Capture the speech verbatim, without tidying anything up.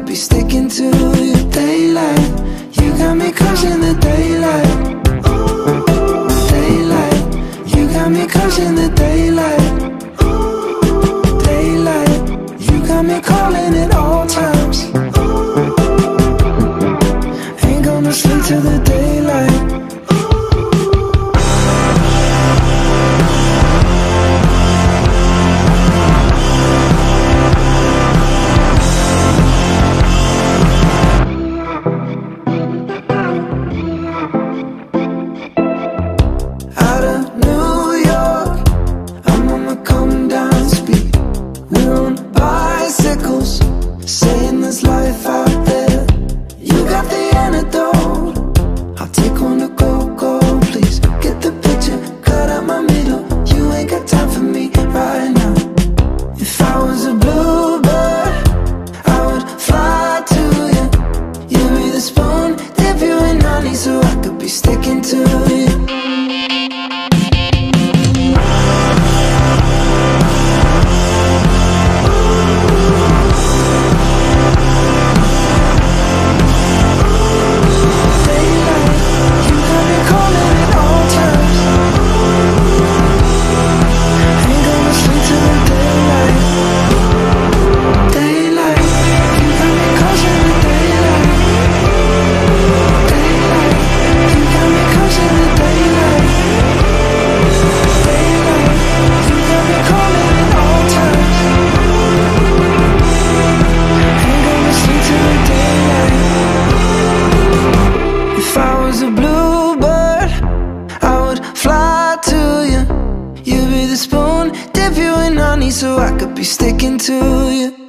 be sticking to you. Daylight, you got me crushing the daylight. Ooh, daylight, you got me crushing the daylight. Ooh, daylight, you got me calling at all times. Ooh, ain't gonna sleep till the daylight. Saying there's life out there. You got the antidote. I'll take one to go, go. Please get the picture, cut out my middle. You ain't got time for me right now. If I was a bluebird, I would fly to you. You'd be the spoon, dip you in honey, so I could be sticking to you. If I was a bluebird, I would fly to you. You'd be the spoon, dip you in honey, so I could be sticking to you.